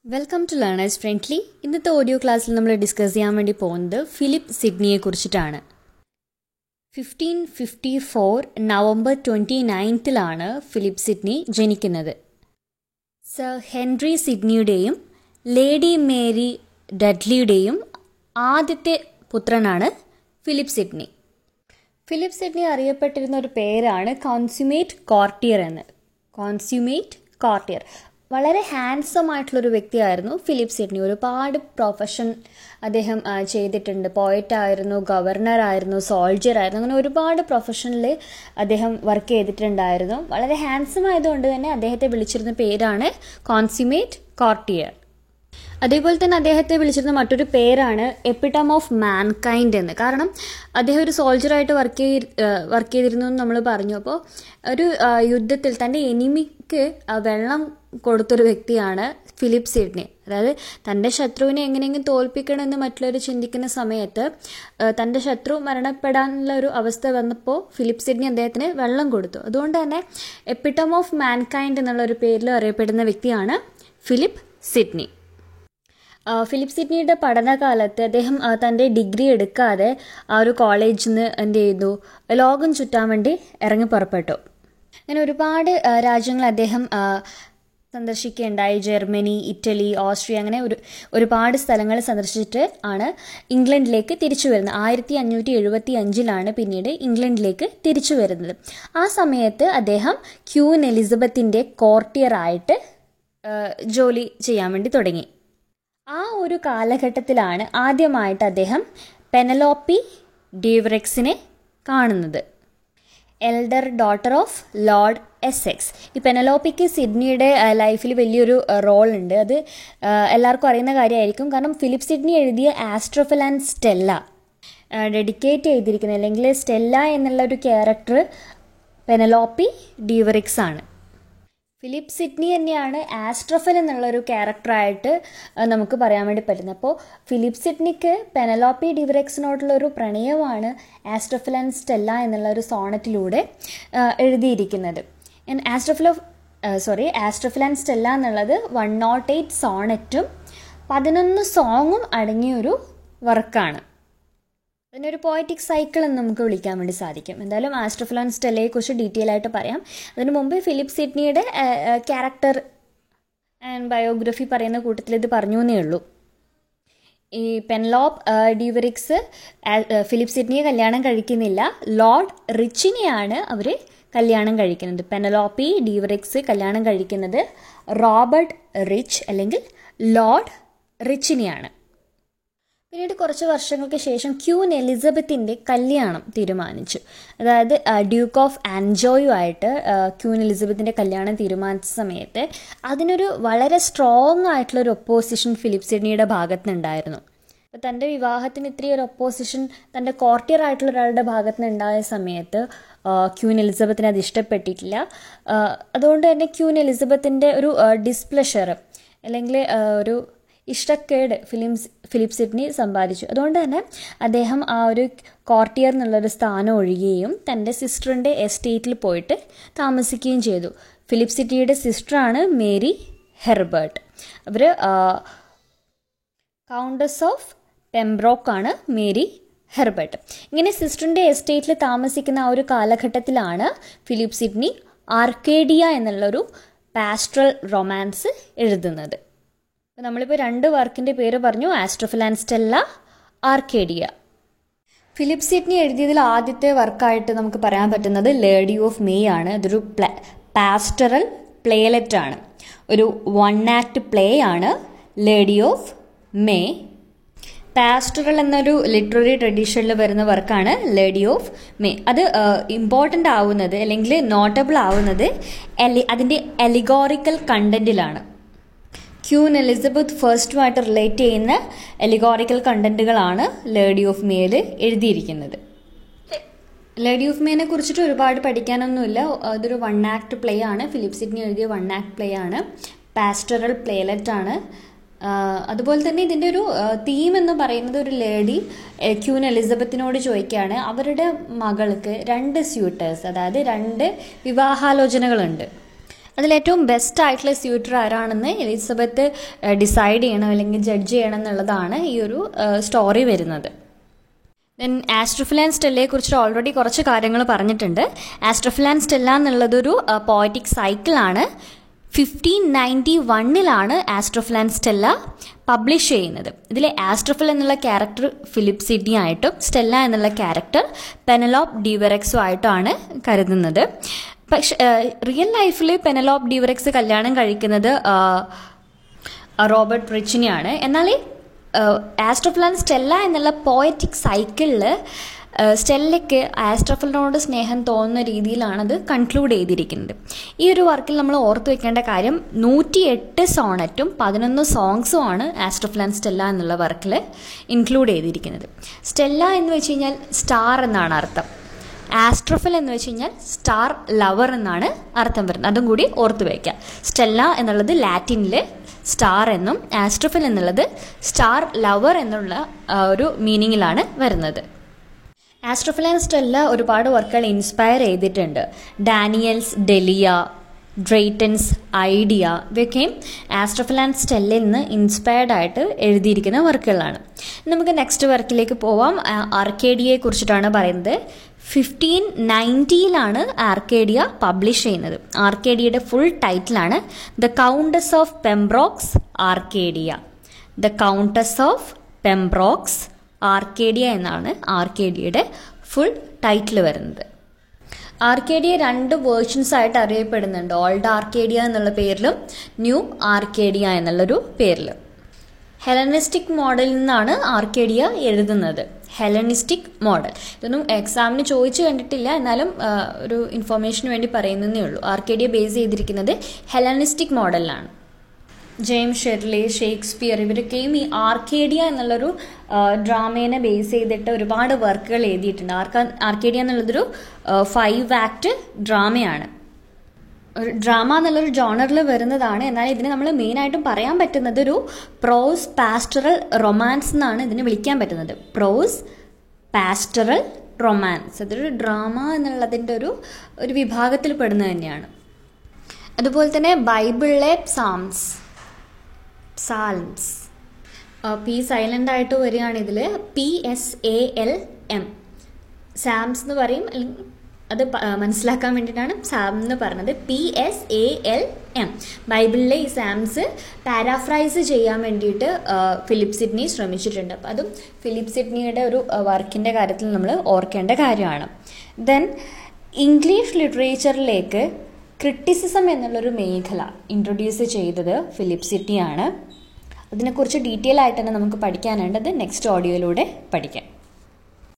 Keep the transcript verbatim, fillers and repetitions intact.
Welcome to learners friendly. ഇന്നത്തെ audio ക്ലാസ്സിൽ നമ്മൾ ഡിസ്കസ് ചെയ്യാൻ വേണ്ടി പോകുന്നത് ഫിലിപ്പ് സിഡ്നിയെ കുറിച്ചിട്ടാണ്. Fifteen fifty four November twenty നയൻത്തിലാണ് ഫിലിപ്പ് സിഡ്നി ജനിക്കുന്നത്. സർ ഹെൻറി സിഡ്നിയുടെയും ലേഡി മേരി ഡഡ്ലിയുടെയും ആദ്യത്തെ പുത്രനാണ് ഫിലിപ്പ് സിഡ്നി. ഫിലിപ്പ് സിഡ്നി അറിയപ്പെട്ടിരുന്ന ഒരു പേരാണ് കോൺസ്യൂമേറ്റ് കോർട്ടിയർ എന്ന്. കോൺസ്യൂമേറ്റ് കോർട്ടിയർ വളരെ ഹാൻസം ആയിട്ടുള്ളൊരു വ്യക്തിയായിരുന്നു ഫിലിപ്പ് സിഡ്നി. ഒരുപാട് പ്രൊഫഷൻ അദ്ദേഹം ചെയ്തിട്ടുണ്ട്. പോയറ്റായിരുന്നു, ഗവർണറായിരുന്നു, സോൾജിയർ ആയിരുന്നു, അങ്ങനെ ഒരുപാട് പ്രൊഫഷനിൽ അദ്ദേഹം വർക്ക് ചെയ്തിട്ടുണ്ടായിരുന്നു. വളരെ ഹാൻസം ആയതുകൊണ്ട് തന്നെ അദ്ദേഹത്തെ വിളിച്ചിരുന്ന പേരാണ് കോൺസ്യൂമേറ്റ് കോർട്ടിയർ. അതേപോലെ തന്നെ അദ്ദേഹത്തെ വിളിച്ചിരുന്ന മറ്റൊരു പേരാണ് എപ്പിറ്റം ഓഫ് മാൻകൈൻഡ് എന്ന്. കാരണം അദ്ദേഹം ഒരു സോൾജറായിട്ട് വർക്ക് ചെയ്ത് വർക്ക് ചെയ്തിരുന്നു എന്ന് നമ്മൾ പറഞ്ഞു. അപ്പോൾ ഒരു യുദ്ധത്തിൽ തൻ്റെ എനിമിക്ക് വെള്ളം കൊടുത്തൊരു വ്യക്തിയാണ് ഫിലിപ്പ് സിഡ്നി. അതായത് തൻ്റെ ശത്രുവിനെ എങ്ങനെയെങ്കിലും തോൽപ്പിക്കണമെന്ന് മറ്റുള്ളവർ ചിന്തിക്കുന്ന സമയത്ത് തൻ്റെ ശത്രു മരണപ്പെടാനുള്ള ഒരു അവസ്ഥ വന്നപ്പോൾ ഫിലിപ്പ് സിഡ്നി അദ്ദേഹത്തിന് വെള്ളം കൊടുത്തു. അതുകൊണ്ട് തന്നെ എപ്പിറ്റം ഓഫ് മാൻകൈൻഡ് എന്നുള്ള ഒരു പേരിൽ അറിയപ്പെടുന്ന വ്യക്തിയാണ് ഫിലിപ്പ് സിഡ്നി. ഫിലിപ്പ് സിഡ്നിയുടെ പഠനകാലത്ത് അദ്ദേഹം തൻ്റെ ഡിഗ്രി എടുക്കാതെ ആ ഒരു കോളേജിൽ നിന്ന് എന്ത് ചെയ്തു, ലോകം ചുറ്റാൻ വേണ്ടി ഇറങ്ങി പുറപ്പെട്ടു. അങ്ങനെ ഒരുപാട് രാജ്യങ്ങൾ അദ്ദേഹം സന്ദർശിക്കുകയുണ്ടായി. ജർമ്മനി, ഇറ്റലി, ഓസ്ട്രിയ, അങ്ങനെ ഒരു ഒരുപാട് സ്ഥലങ്ങൾ സന്ദർശിച്ചിട്ട് ആണ് ഇംഗ്ലണ്ടിലേക്ക് തിരിച്ചു വരുന്നത്. ആയിരത്തി അഞ്ഞൂറ്റി എഴുപത്തി അഞ്ചിലാണ് പിന്നീട് ഇംഗ്ലണ്ടിലേക്ക് തിരിച്ചു വരുന്നത്. ആ സമയത്ത് അദ്ദേഹം ക്യൂൻ എലിസബത്തിൻ്റെ കോർട്ടിയറായിട്ട് ജോലി ചെയ്യാൻ വേണ്ടി തുടങ്ങി. ആ ഒരു കാലഘട്ടത്തിലാണ് ആദ്യമായിട്ട് അദ്ദേഹം പെനലോപ്പി ഡ്യൂവറെക്സിനെ കാണുന്നത്. Elder daughter of lord Essex. ഈ പെനലോപ്പിക്ക് സിഡ്നിയുടെ ലൈഫിൽ വലിയൊരു റോൾ ഉണ്ട്. അത് എല്ലാവർക്കും അറിയുന്ന കാര്യമായിരിക്കും. കാരണം ഫിലിപ്പ് സിഡ്നി എഴുതിയ ആസ്ട്രോഫൽ ആൻഡ് സ്റ്റെല്ല ഡെഡിക്കേറ്റ് ചെയ്തിരിക്കുന്നത്, അല്ലെങ്കിൽ സ്റ്റെല്ല എന്നുള്ള ഒരു ക്യാരക്ടർ പെനലോപ്പി ഡ്യൂവറെക്സ് ആണ്. ഫിലിപ്പ് സിഡ്നി തന്നെയാണ് ആസ്ട്രോഫൽ എന്നുള്ളൊരു ക്യാരക്ടറായിട്ട് നമുക്ക് പറയാൻ വേണ്ടി പറ്റുന്നത്. അപ്പോൾ ഫിലിപ്പ് സിഡ്നിക്ക് പെനലോപ്പി ഡ്യൂവറെക്സിനോടുള്ളൊരു പ്രണയമാണ് ആസ്ട്രോഫൽ ആൻഡ് സ്റ്റെല്ല എന്നുള്ള ഒരു സോണറ്റിലൂടെ എഴുതിയിരിക്കുന്നത്. Astrophel of sorry Astrophel and Stella എന്നുള്ളത് വൺ നോട്ട് എയ്റ്റ് സോണറ്റും പതിനൊന്ന് സോങ്ങും അടങ്ങിയൊരു വർക്കാണ്. അതിനൊരു പോയറ്റിക് സൈക്കിൾ എന്ന് നമുക്ക് വിളിക്കാൻ വേണ്ടി സാധിക്കും. എന്തായാലും ആസ്ട്രോഫൽ ആൻഡ് സ്റ്റെല്ലയെ കുറിച്ച് ഡീറ്റെയിൽ ആയിട്ട് പറയാം. അതിനു മുമ്പ് ഫിലിപ്പ് സിഡ്നിയുടെ ക്യാരക്ടർ ആൻഡ് ബയോഗ്രഫി പറയുന്ന കൂട്ടത്തിൽ ഇത് പറഞ്ഞു എന്നേ ഉള്ളൂ. ഈ പെൻലോപ്പ് ഡ്യൂവറെക്സ് ഫിലിപ്പ് സിഡ്നിയെ കല്യാണം കഴിക്കുന്നില്ല. ലോർഡ് റിച്ചിനെയാണ് അവർ കല്യാണം കഴിക്കുന്നത്. പെനലോപ്പി ഡ്യൂവറെക്സ് കല്യാണം കഴിക്കുന്നത് റോബർട്ട് റിച്ച് അല്ലെങ്കിൽ ലോർഡ് റിച്ചിനെയാണ്. പിന്നീട് കുറച്ച് വർഷങ്ങൾക്ക് ശേഷം ക്യൂൻ എലിസബത്തിൻ്റെ കല്യാണം തീരുമാനിച്ചു. അതായത് ഡ്യൂക്ക് ഓഫ് ആൻജോയുമായിട്ട് ക്യൂൻ എലിസബത്തിൻ്റെ കല്യാണം തീരുമാനിച്ച സമയത്ത് അതിനൊരു വളരെ സ്ട്രോങ് ആയിട്ടുള്ളൊരു ഒപ്പോസിഷൻ ഫിലിപ്പ് സിഡ്നിയുടെ ഭാഗത്ത് നിന്നുണ്ടായിരുന്നു. അപ്പോൾ തൻ്റെ വിവാഹത്തിന് ഇത്രയും ഒരു ഒപ്പോസിഷൻ തൻ്റെ കോർട്ടിയർ ആയിട്ടുള്ള ഒരാളുടെ ഭാഗത്ത് നിന്നുണ്ടായ സമയത്ത് ക്യൂൻ എലിസബത്തിന് അത് ഇഷ്ടപ്പെട്ടിട്ടില്ല. അതുകൊണ്ട് തന്നെ ക്യൂൻ എലിസബത്തിൻ്റെ ഒരു ഡിസ്പ്ലഷർ അല്ലെങ്കിൽ ഒരു ഇഷ്ടക്കേട് ഫിലിംസ് ഫിലിപ്പ് സിഡ്നി സമ്പാദിച്ചു. അതുകൊണ്ട് തന്നെ അദ്ദേഹം ആ ഒരു കോർട്ടിയർ എന്നുള്ളൊരു സ്ഥാനം ഒഴിയുകയും തൻ്റെ സിസ്റ്ററിൻ്റെ എസ്റ്റേറ്റിൽ പോയിട്ട് താമസിക്കുകയും ചെയ്തു. ഫിലിപ്പ് സിഡ്നിയുടെ സിസ്റ്ററാണ് മേരി ഹെർബർട്ട്. അവർ കൗണ്ടസ് ഓഫ് പെംബ്രോക്കാണ് മേരി ഹെർബർട്ട്. ഇങ്ങനെ സിസ്റ്ററിൻ്റെ എസ്റ്റേറ്റിൽ താമസിക്കുന്ന ആ ഒരു കാലഘട്ടത്തിലാണ് ഫിലിപ്പ് സിഡ്നി ആർക്കേഡിയ എന്നുള്ളൊരു പാസ്റ്ററൽ റൊമാൻസ് എഴുതുന്നത്. നമ്മളിപ്പോൾ രണ്ട് വർക്കിൻ്റെ പേര് പറഞ്ഞു, Astrophel and Stella, Arcadia. Philip Sidney എഴുതിയതിൽ ആദ്യത്തെ വർക്കായിട്ട് നമുക്ക് പറയാൻ പറ്റുന്നത് ലേഡി ഓഫ് മേ ആണ്. അതൊരു പ്ലേ പാസ്റ്ററൽ പ്ലേലെറ്റ് ആണ്. ഒരു വൺ ആക്ട് പ്ലേ ആണ് ലേഡി ഓഫ് മേ. പാസ്റ്ററൽ എന്നൊരു ലിറ്റററി ട്രഡീഷനിൽ വരുന്ന വർക്കാണ് ലേഡി ഓഫ് മേ. അത് ഇമ്പോർട്ടൻ്റ് ആവുന്നത് അല്ലെങ്കിൽ നോട്ടബിൾ ആവുന്നത് എലി അതിൻ്റെ എലിഗോറിക്കൽ കണ്ടന്റിലാണ്. ക്യൂൻ എലിസബത്ത് ഫസ്റ്റുമായിട്ട് റിലേറ്റ് ചെയ്യുന്ന എലിഗോറിക്കൽ കണ്ടന്റുകളാണ് ലേഡി ഓഫ് മേയിൽ എഴുതിയിരിക്കുന്നത്. ലേഡി ഓഫ് മേനെ കുറിച്ചിട്ട് ഒരുപാട് പഠിക്കാനൊന്നുമില്ല. അതൊരു വൺ ആക്ട് പ്ലേ ആണ്. ഫിലിപ്പ് സിഡ്നി എഴുതിയ വൺ ആക്ട് പ്ലേ ആണ്. പാസ്റ്ററൽ പ്ലേലെറ്റ് ആണ്. അതുപോലെ തന്നെ ഇതിൻ്റെ ഒരു തീം എന്ന് പറയുന്നത് ഒരു ലേഡി ക്യൂൻ എലിസബത്തിനോട് ചോദിക്കുകയാണ്, അവരുടെ മകൾക്ക് രണ്ട് സ്യൂട്ടേഴ്സ്, അതായത് രണ്ട് വിവാഹാലോചനകളുണ്ട്. അതിലേറ്റവും ബെസ്റ്റ് ആയിട്ടുള്ള സ്യൂട്ടർ ആരാണെന്ന് എലിസബത്ത് ഡിസൈഡ് ചെയ്യണം അല്ലെങ്കിൽ ജഡ്ജ് ചെയ്യണം എന്നുള്ളതാണ് ഈ ഒരു സ്റ്റോറി വരുന്നത്. ദെൻ ആസ്ട്രോഫില ആൻഡ് സ്റ്റെല്ലയെ കുറിച്ച് ഓൾറെഡി കുറച്ച് കാര്യങ്ങൾ പറഞ്ഞിട്ടുണ്ട്. ആസ്ട്രോഫില ആൻഡ് സ്റ്റെല്ല എന്നുള്ളതൊരു പോയറ്റിക് സൈക്കിളാണ്. ഫിഫ്റ്റീൻ നയൻറ്റി വണ്ണിലാണ് ആസ്ട്രോഫില ആൻഡ് സ്റ്റെല്ല പബ്ലിഷ് ചെയ്യുന്നത്. ഇതിലെ ആസ്ട്രോഫിൽ എന്നുള്ള ക്യാരക്ടർ ഫിലിപ്പ് സിഡ്നി ആയിട്ടും സ്റ്റെല്ല എന്നുള്ള ക്യാരക്ടർ പെനലോപ്പ് ഡിവെറക്സും ആയിട്ടാണ് കരുതുന്നത്. പക്ഷെ റിയൽ ലൈഫിൽ പെനലോപ്പ് ഡിവെറക്സ് കല്യാണം കഴിക്കുന്നത് റോബർട്ട് റിച്ചിനെയാണ്. എന്നാൽ ആസ്ട്രോഫിൽ ആൻഡ് സ്റ്റെല്ല എന്നുള്ള പോയറ്റിക് സൈക്കിളിൽ സ്റ്റെല്ലയ്ക്ക് ആസ്ട്രോഫിലിനോട് സ്നേഹം തോന്നുന്ന രീതിയിലാണത് കൺക്ലൂഡ് ചെയ്തിരിക്കുന്നത്. ഈ ഒരു വർക്കിൽ നമ്മൾ ഓർത്തു വെക്കേണ്ട കാര്യം നൂറ്റി എട്ട് സോണറ്റും പതിനൊന്ന് സോങ്സും ആണ് ആസ്ട്രോഫിൽ ആൻഡ് സ്റ്റെല്ല എന്നുള്ള വർക്കിൽ ഇൻക്ലൂഡ് ചെയ്തിരിക്കുന്നത്. സ്റ്റെല്ല എന്ന് വെച്ച് കഴിഞ്ഞാൽ സ്റ്റാർ എന്നാണ് അർത്ഥം. ആസ്ട്രോഫിൽ എന്ന് വെച്ച് കഴിഞ്ഞാൽ സ്റ്റാർ ലവർ എന്നാണ് അർത്ഥം വരുന്നത്. അതും കൂടി ഓർത്തു വയ്ക്കുക. സ്റ്റെല്ല എന്നുള്ളത് ലാറ്റിനിൽ സ്റ്റാർ എന്നും ആസ്ട്രോഫിൽ എന്നുള്ളത് സ്റ്റാർ ലവർ എന്നുള്ള ഒരു മീനിങ്ങിലാണ് വരുന്നത്. ആസ്ട്രോഫില ആൻഡ് സ്റ്റെല്ല ഒരുപാട് വർക്കുകൾ ഇൻസ്പയർ ചെയ്തിട്ടുണ്ട്. ഡാനിയൽസ് ഡെലിയ, ഡ്രേറ്റൻസ് ഐഡിയ ഇവയൊക്കെയും ആസ്ട്രോഫില ആൻഡ് സ്റ്റെല്ലയിൽ നിന്ന് ഇൻസ്പയർഡ് ആയിട്ട് എഴുതിയിരിക്കുന്ന വർക്കുകളാണ്. നമുക്ക് നെക്സ്റ്റ് വർക്കിലേക്ക് പോവാം. ആർക്കേഡിയയെ കുറിച്ചിട്ടാണ് പറയുന്നത്. ഫിഫ്റ്റീൻ നയൻറ്റിയിലാണ് ആർക്കേഡിയ പബ്ലിഷ് ചെയ്യുന്നത്. ആർക്കേഡിയയുടെ ഫുൾ ടൈറ്റിലാണ് the countess of Pembroke's Arcadia. The countess of Pembroke's Arcadia എന്നാണ് ആർക്കേഡിയയുടെ ഫുൾ ടൈറ്റിൽ വരുന്നത്. ആർക്കേഡിയ രണ്ട് വേർഷൻസ് ആയിട്ട് അറിയപ്പെടുന്നുണ്ട്. ഓൾഡ് ആർക്കേഡിയ എന്നുള്ള പേരിലും ന്യൂ ആർക്കേഡിയ എന്നുള്ളൊരു പേരിലും. ഹെലനിസ്റ്റിക് മോഡലിൽ നിന്നാണ് ആർക്കേഡിയ എഴുതുന്നത്. ഹെലനിസ്റ്റിക് മോഡൽ ഇതൊന്നും എക്സാമിന് ചോദിച്ചു കണ്ടിട്ടില്ല, എന്നാലും ഒരു ഇൻഫോർമേഷന് വേണ്ടി പറയുന്നതേ ഉള്ളൂ. ആർക്കേഡിയ ബേസ് ചെയ്തിരിക്കുന്നത് ഹെലനിസ്റ്റിക് മോഡലിലാണ്. ജെയിംസ് ഷെർലി, ഷേക്സ്പിയർ ഇവരൊക്കെയും ഈ ആർക്കേഡിയ എന്നുള്ളൊരു ഡ്രാമേനെ ബേസ് ചെയ്തിട്ട് ഒരുപാട് വർക്കുകൾ എഴുതിയിട്ടുണ്ട്. ആർക്ക ആർക്കേഡിയ എന്നുള്ളതൊരു ഫൈവ് ആക്ട് ഡ്രാമയാണ്. ഒരു ഡ്രാമ എന്നുള്ളൊരു ജോണറിൽ വരുന്നതാണ്. എന്നാൽ ഇതിന് നമ്മൾ മെയിനായിട്ടും പറയാൻ പറ്റുന്നത് ഒരു പ്രോസ് പാസ്റ്ററൽ റൊമാൻസ് എന്നാണ് ഇതിനെ വിളിക്കാൻ പറ്റുന്നത്. പ്രോസ് പാസ്റ്ററൽ റൊമാൻസ് അതൊരു ഡ്രാമ എന്നുള്ളതിൻ്റെ ഒരു ഒരു വിഭാഗത്തിൽ പെടുന്നത് തന്നെയാണ്. അതുപോലെ തന്നെ ബൈബിളിലെ സാംസ് സാൽംസ് പി സൈലൻ്റ് ആയിട്ട് വരികയാണ് ഇതിൽ. P S A L M psalms എന്ന് പറയും. അല്ലെങ്കിൽ അത് മനസ്സിലാക്കാൻ വേണ്ടിയിട്ടാണ് സാം എന്ന് പറഞ്ഞത്. P S A L M ബൈബിളിലെ ഈ സാംസ് പാരാഫ്രൈസ് ചെയ്യാൻ വേണ്ടിയിട്ട് ഫിലിപ്പ് സിഡ്നി ശ്രമിച്ചിട്ടുണ്ട്. അപ്പം അതും ഫിലിപ്പ് സിഡ്നിയുടെ ഒരു വർക്കിൻ്റെ കാര്യത്തിൽ നമ്മൾ ഓർക്കേണ്ട കാര്യമാണ്. ദെൻ ഇംഗ്ലീഷ് ലിറ്ററേച്ചറിലേക്ക് ക്രിറ്റിസിസം എന്നുള്ളൊരു മേഖല ഇൻട്രൊഡ്യൂസ് ചെയ്തത് ഫിലിപ്പ് സിഡ്നിയാണ്. അതിനെക്കുറിച്ച് ഡീറ്റെയിൽ ആയിട്ട് തന്നെ നമുക്ക് പഠിക്കാനുണ്ട്. അത് നെക്സ്റ്റ് ഓഡിയോയിലൂടെ പഠിക്കാം.